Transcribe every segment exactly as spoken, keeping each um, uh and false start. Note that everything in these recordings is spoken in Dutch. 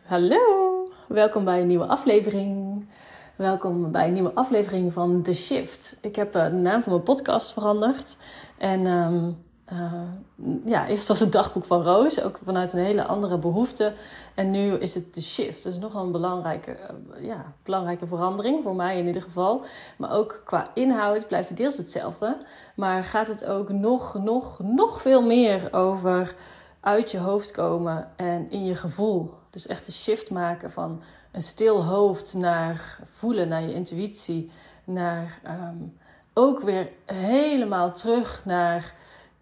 Hallo, welkom bij een nieuwe aflevering. Welkom bij een nieuwe aflevering van The Shift. Ik heb uh, de naam van mijn podcast veranderd. En um, uh, ja, eerst was het dagboek van Roos, ook vanuit een hele andere behoefte. En nu is het The Shift. Dat is nogal een belangrijke, uh, ja, belangrijke verandering, voor mij in ieder geval. Maar ook qua inhoud blijft het deels hetzelfde. Maar gaat het ook nog, nog, nog veel meer over uit je hoofd komen en in je gevoel. Dus echt de shift maken van een stil hoofd naar voelen, naar je intuïtie. Naar um, ook weer helemaal terug naar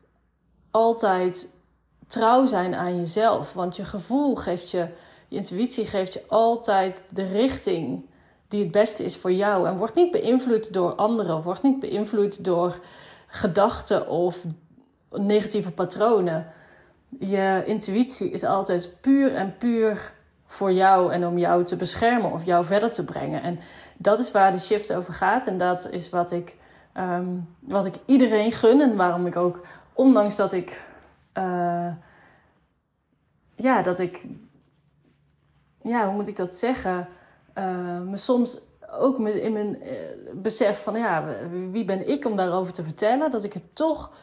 altijd trouw zijn aan jezelf. Want je gevoel geeft je, je intuïtie geeft je altijd de richting die het beste is voor jou. En wordt niet beïnvloed door anderen. Of wordt niet beïnvloed door gedachten of negatieve patronen. Je intuïtie is altijd puur en puur voor jou en om jou te beschermen of jou verder te brengen. En dat is waar de shift over gaat. En dat is wat ik, um, wat ik iedereen gun. En waarom ik ook, ondanks dat ik, uh, ja, dat ik, ja, hoe moet ik dat zeggen? Uh, me soms ook in mijn uh, besef van, ja, wie ben ik om daarover te vertellen? Dat ik het toch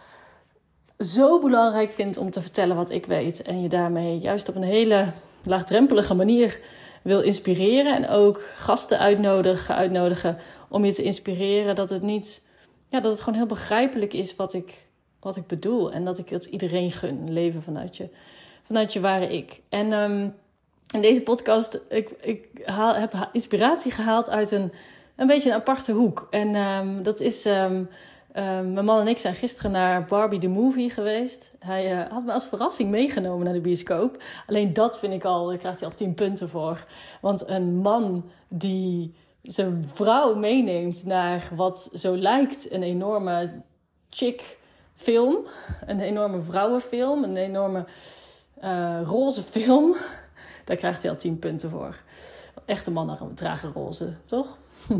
zo belangrijk vind om te vertellen wat ik weet. En je daarmee juist op een hele laagdrempelige manier wil inspireren. En ook gasten uitnodigen, uitnodigen om je te inspireren. Dat het niet, ja, dat het gewoon heel begrijpelijk is wat ik, wat ik bedoel. En dat ik het iedereen gun. Leven vanuit je, vanuit je ware ik. En um, in deze podcast, ik, ik haal, heb inspiratie gehaald uit een, een beetje een aparte hoek. En um, dat is Um, Uh, mijn man en ik zijn gisteren naar Barbie the Movie geweest. Hij uh, had me als verrassing meegenomen naar de bioscoop. Alleen dat vind ik al, daar krijgt hij al tien punten voor. Want een man die zijn vrouw meeneemt naar wat zo lijkt een enorme chick film. Een enorme vrouwenfilm, een enorme uh, roze film. Daar krijgt hij al tien punten voor. Echte mannen dragen roze, toch?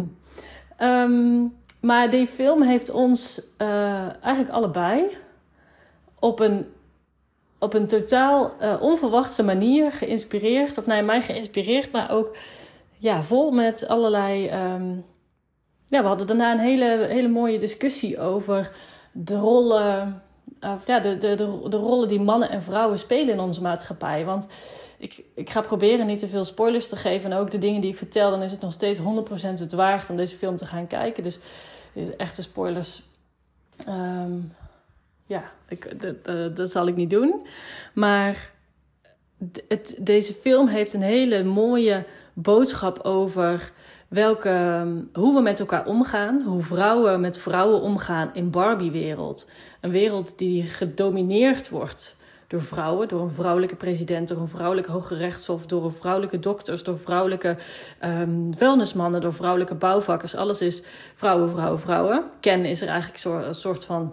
um, Maar die film heeft ons uh, eigenlijk allebei op een, op een totaal uh, onverwachte manier geïnspireerd. Of nee, mij geïnspireerd, maar ook ja, vol met allerlei. Um, ja, we hadden daarna een hele, hele mooie discussie over de rollen. Of, ja, de, de, de, de rollen die mannen en vrouwen spelen in onze maatschappij. Want ik, ik ga proberen niet te veel spoilers te geven. En ook de dingen die ik vertel, dan is het nog steeds honderd procent het waard om deze film te gaan kijken. Dus echte spoilers, um, ja, ik, dat, dat, dat zal ik niet doen. Maar het, deze film heeft een hele mooie boodschap over welke, hoe we met elkaar omgaan. Hoe vrouwen met vrouwen omgaan in Barbie-wereld. Een wereld die gedomineerd wordt door vrouwen, door een vrouwelijke president, door een vrouwelijk hoge rechtshof, door vrouwelijke dokters, door vrouwelijke um, vuilnismannen, door vrouwelijke bouwvakkers. Alles is vrouwen, vrouwen, vrouwen. Ken is er eigenlijk een soort van,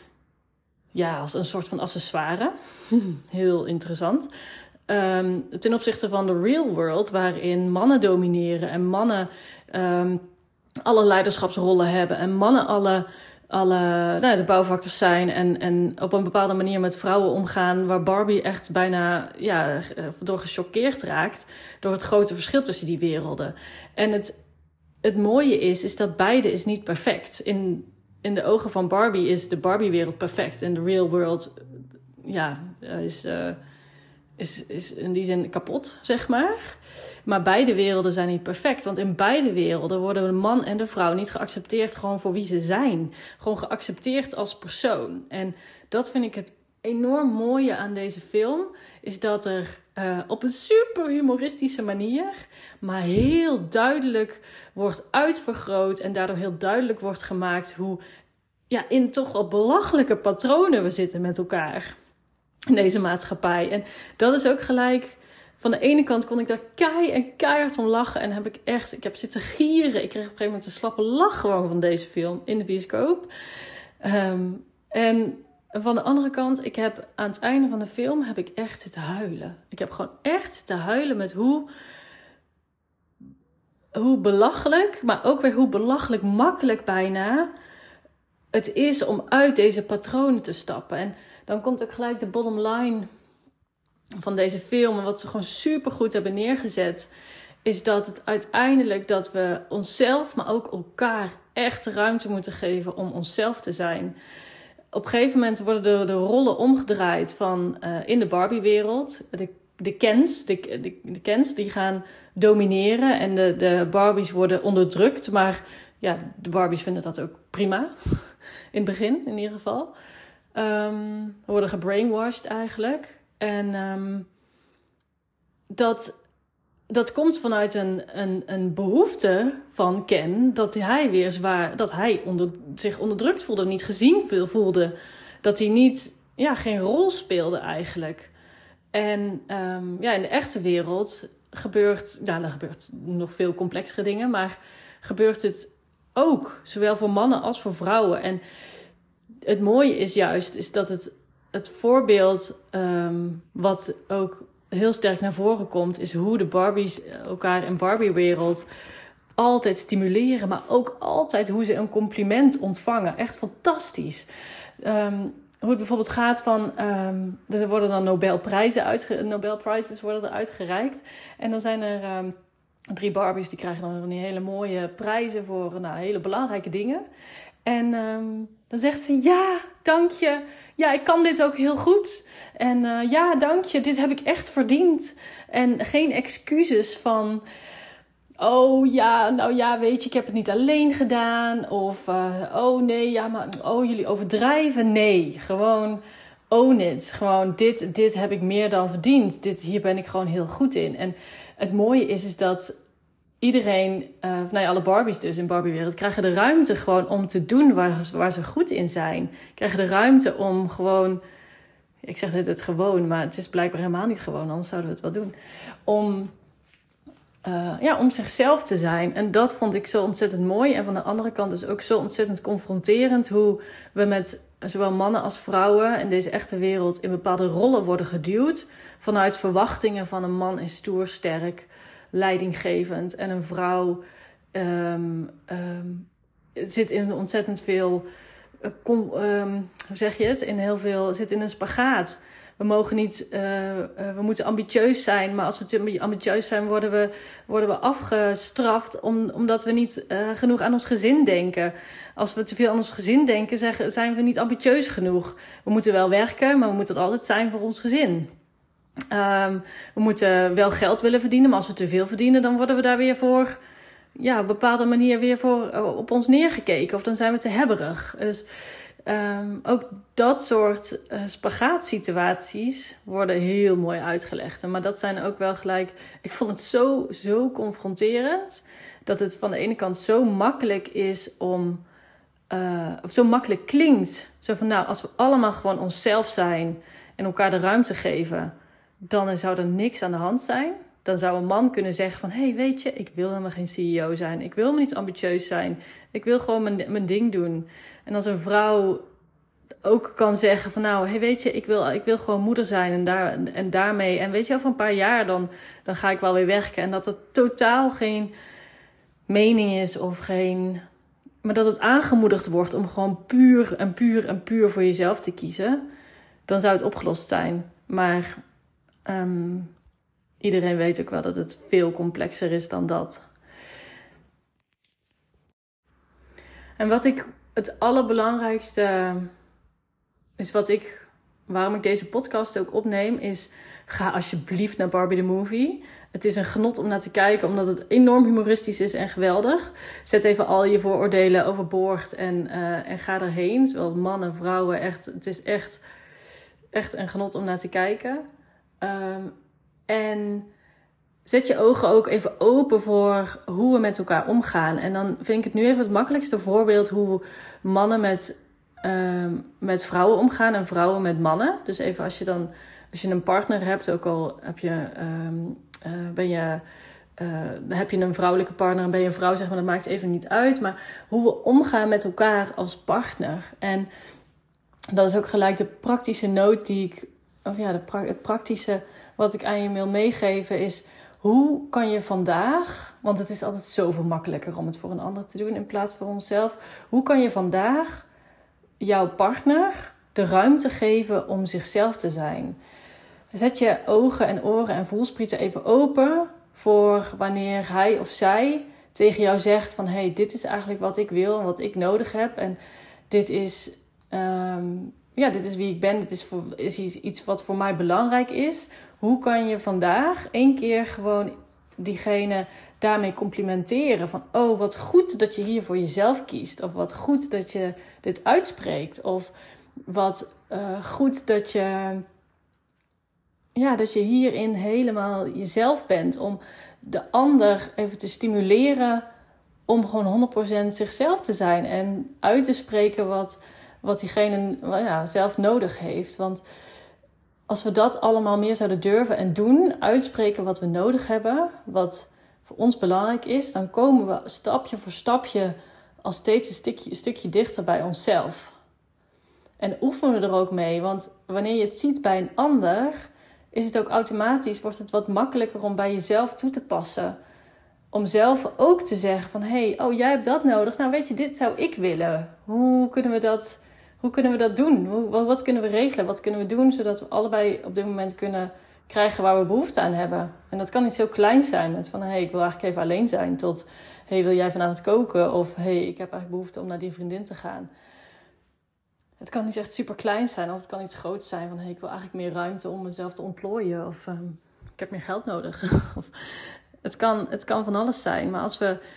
ja, als een soort van accessoire. Heel interessant. Um, ten opzichte van de real world, waarin mannen domineren en mannen um, alle leiderschapsrollen hebben en mannen alle alle nou, de bouwvakkers zijn en, en op een bepaalde manier met vrouwen omgaan, waar Barbie echt bijna ja, door gechoqueerd raakt door het grote verschil tussen die werelden. En het, het mooie is, is dat beide is niet perfect. In, in de ogen van Barbie is de Barbie-wereld perfect en de real world ja, is, uh, is, is in die zin kapot, zeg maar. Maar beide werelden zijn niet perfect. Want in beide werelden worden de man en de vrouw niet geaccepteerd gewoon voor wie ze zijn. Gewoon geaccepteerd als persoon. En dat vind ik het enorm mooie aan deze film. Is dat er uh, op een super humoristische manier, maar heel duidelijk wordt uitvergroot. En daardoor heel duidelijk wordt gemaakt hoe ja, in toch wel belachelijke patronen we zitten met elkaar. In deze maatschappij. En dat is ook gelijk. Van de ene kant kon ik daar kei en keihard om lachen. En heb ik echt, ik heb zitten gieren. Ik kreeg op een gegeven moment een slappe lach gewoon van deze film in de bioscoop. Um, en van de andere kant, ik heb aan het einde van de film heb ik echt zitten huilen. Ik heb gewoon echt zitten huilen met hoe, hoe belachelijk, maar ook weer hoe belachelijk makkelijk bijna het is om uit deze patronen te stappen. En dan komt ook gelijk de bottom line van deze film en wat ze gewoon super goed hebben neergezet, is dat het uiteindelijk dat we onszelf, maar ook elkaar echt de ruimte moeten geven om onszelf te zijn. Op een gegeven moment worden de, de rollen omgedraaid van uh, in de Barbie-wereld. De, de Kens, de, de, de Kens die gaan domineren en de, de Barbies worden onderdrukt. Maar ja, de Barbies vinden dat ook prima. In het begin in ieder geval. Um, we worden gebrainwashed eigenlijk. En um, dat... Dat komt vanuit een, een, een behoefte van Ken dat hij weer zwaar, dat hij onder, zich onderdrukt voelde, niet gezien voelde, dat hij niet, ja, geen rol speelde eigenlijk. En um, ja, in de echte wereld gebeurt, nou, er gebeurt nog veel complexere dingen, maar gebeurt het ook, zowel voor mannen als voor vrouwen. En het mooie is juist, is dat het, het voorbeeld um, wat ook heel sterk naar voren komt, is hoe de Barbies elkaar in Barbie-wereld altijd stimuleren, maar ook altijd hoe ze een compliment ontvangen. Echt fantastisch. Um, hoe het bijvoorbeeld gaat van, um, er worden dan Nobelprijzen uitge- Nobelprijzen worden er uitgereikt. En dan zijn er um, drie Barbies die krijgen dan die hele mooie prijzen voor nou, hele belangrijke dingen. En um, dan zegt ze, ja, dank je. Ja, ik kan dit ook heel goed. En uh, ja, dank je, dit heb ik echt verdiend. En geen excuses van, oh ja, nou ja, weet je, ik heb het niet alleen gedaan. Of, uh, oh nee, ja, maar oh, jullie overdrijven. Nee, gewoon own it. Gewoon, dit, dit heb ik meer dan verdiend. Dit, hier ben ik gewoon heel goed in. En het mooie is, is dat iedereen, uh, nou ja, alle Barbies dus in Barbie-wereld, krijgen de ruimte gewoon om te doen waar, waar ze goed in zijn. Krijgen de ruimte om gewoon, ik zeg dit het gewoon, maar het is blijkbaar helemaal niet gewoon, anders zouden we het wel doen. Om, uh, ja, om zichzelf te zijn. En dat vond ik zo ontzettend mooi. En van de andere kant is ook zo ontzettend confronterend hoe we met zowel mannen als vrouwen in deze echte wereld in bepaalde rollen worden geduwd. Vanuit verwachtingen van een man is stoer, sterk, leidinggevend. En een vrouw um, um, zit in ontzettend veel, uh, com, um, hoe zeg je het? In heel veel, zit in een spagaat. We mogen niet, uh, uh, we moeten ambitieus zijn, maar als we te ambitieus zijn, worden we, worden we afgestraft om, omdat we niet uh, genoeg aan ons gezin denken. Als we te veel aan ons gezin denken, zeggen, zijn we niet ambitieus genoeg. We moeten wel werken, maar we moeten het altijd zijn voor ons gezin. Um, we moeten wel geld willen verdienen, maar als we te veel verdienen, dan worden we daar weer voor, ja, op een bepaalde manier weer voor uh, op ons neergekeken. Of dan zijn we te hebberig. Dus um, ook dat soort uh, spagaatsituaties worden heel mooi uitgelegd. Maar dat zijn ook wel gelijk, ik vond het zo, zo confronterend, dat het van de ene kant zo makkelijk is om, uh, of zo makkelijk klinkt. Zo van, nou, als we allemaal gewoon onszelf zijn en elkaar de ruimte geven, dan zou er niks aan de hand zijn. Dan zou een man kunnen zeggen van, hé, hey, weet je, ik wil helemaal geen C E O zijn. Ik wil helemaal niet ambitieus zijn. Ik wil gewoon mijn, mijn ding doen. En als een vrouw ook kan zeggen van, nou, hey, weet je, ik wil, ik wil gewoon moeder zijn. En, daar, en daarmee, en weet je, over een paar jaar, dan, dan ga ik wel weer werken. En dat er totaal geen mening is of geen, maar dat het aangemoedigd wordt om gewoon puur en puur en puur voor jezelf te kiezen. Dan zou het opgelost zijn. Maar Um, iedereen weet ook wel dat het veel complexer is dan dat. En wat ik het allerbelangrijkste is, wat ik, waarom ik deze podcast ook opneem, is: ga alsjeblieft naar Barbie the Movie. Het is een genot om naar te kijken, omdat het enorm humoristisch is en geweldig. Zet even al je vooroordelen overboord en, uh, en ga erheen. Zowel mannen, vrouwen, echt, het is echt, echt een genot om naar te kijken. Um, en zet je ogen ook even open voor hoe we met elkaar omgaan. En dan vind ik het nu even het makkelijkste voorbeeld hoe mannen met, um, met vrouwen omgaan en vrouwen met mannen. Dus even als je dan, als je een partner hebt, ook al heb je, um, uh, ben je, uh, heb je een vrouwelijke partner en ben je een vrouw, zeg maar, dat maakt even niet uit. Maar hoe we omgaan met elkaar als partner. En dat is ook gelijk de praktische noot die ik, of ja, de pra- het praktische wat ik aan je wil meegeven is: hoe kan je vandaag, want het is altijd zoveel makkelijker om het voor een ander te doen in plaats van onszelf. Hoe kan je vandaag jouw partner de ruimte geven om zichzelf te zijn? zet je ogen en oren en voelsprieten even open voor wanneer hij of zij tegen jou zegt van hey, dit is eigenlijk wat ik wil en wat ik nodig heb. En dit is, um, ja, dit is wie ik ben. Dit is, voor, is iets wat voor mij belangrijk is. Hoe kan je vandaag één keer gewoon diegene daarmee complimenteren? Van oh, wat goed dat je hier voor jezelf kiest. Of wat goed dat je dit uitspreekt. Of wat uh, goed dat je, ja, dat je hierin helemaal jezelf bent. Om de ander even te stimuleren om gewoon honderd procent zichzelf te zijn. En uit te spreken wat, wat diegene ja, zelf nodig heeft. Want als we dat allemaal meer zouden durven en doen, uitspreken wat we nodig hebben, wat voor ons belangrijk is, dan komen we stapje voor stapje al steeds een stukje, een stukje dichter bij onszelf. En oefenen we er ook mee, want wanneer je het ziet bij een ander, is het ook automatisch, wordt het wat makkelijker om bij jezelf toe te passen. Om zelf ook te zeggen van, hé, hey, oh jij hebt dat nodig, nou weet je, dit zou ik willen. Hoe kunnen we dat, hoe kunnen we dat doen? Hoe, wat, wat kunnen we regelen? Wat kunnen we doen, zodat we allebei op dit moment kunnen krijgen waar we behoefte aan hebben? En dat kan iets heel kleins zijn, met van, hé, hey, ik wil eigenlijk even alleen zijn, tot, hé, hey, wil jij vanavond koken? Of, hé, hey, ik heb eigenlijk behoefte om naar die vriendin te gaan. Het kan niet echt super klein zijn, of het kan iets groots zijn. Van, hey, ik wil eigenlijk meer ruimte om mezelf te ontplooien. Of um, ik heb meer geld nodig. of, het, kan, het kan van alles zijn. Maar als we,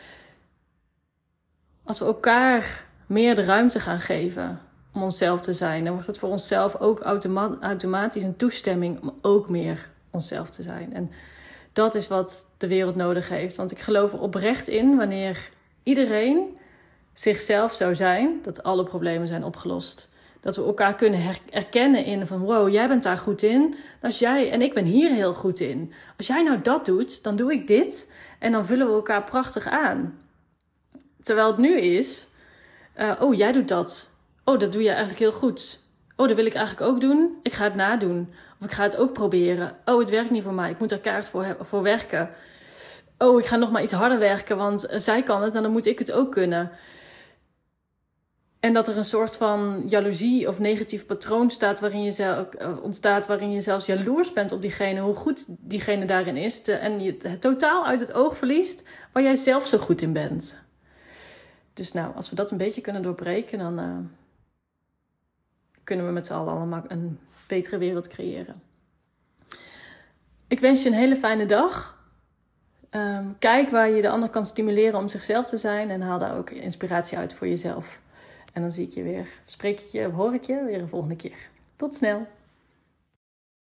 als we elkaar meer de ruimte gaan geven om onszelf te zijn, dan wordt het voor onszelf ook automa- automatisch een toestemming om ook meer onszelf te zijn. En dat is wat de wereld nodig heeft. Want ik geloof er oprecht in, wanneer iedereen zichzelf zou zijn, dat alle problemen zijn opgelost. Dat we elkaar kunnen her- erkennen in van wow, jij bent daar goed in. Als jij, en ik ben hier heel goed in. Als jij nou dat doet, dan doe ik dit. En dan vullen we elkaar prachtig aan. Terwijl het nu is, uh, oh jij doet dat. Oh, dat doe je eigenlijk heel goed. Oh, dat wil ik eigenlijk ook doen. Ik ga het nadoen. Of ik ga het ook proberen. Oh, het werkt niet voor mij. Ik moet er keihard voor, he- voor werken. Oh, ik ga nog maar iets harder werken, want zij kan het en dan moet ik het ook kunnen. En dat er een soort van jaloezie of negatief patroon staat waarin je zelf, uh, ontstaat waarin je zelfs jaloers bent op diegene, hoe goed diegene daarin is. Te, en je het totaal uit het oog verliest waar jij zelf zo goed in bent. Dus nou, als we dat een beetje kunnen doorbreken, dan uh, kunnen we met z'n allen allemaal een betere wereld creëren. Ik wens je een hele fijne dag. Um, kijk waar je de ander kan stimuleren om zichzelf te zijn en haal daar ook inspiratie uit voor jezelf. En dan zie ik je weer, spreek ik je, hoor ik je weer een volgende keer. Tot snel!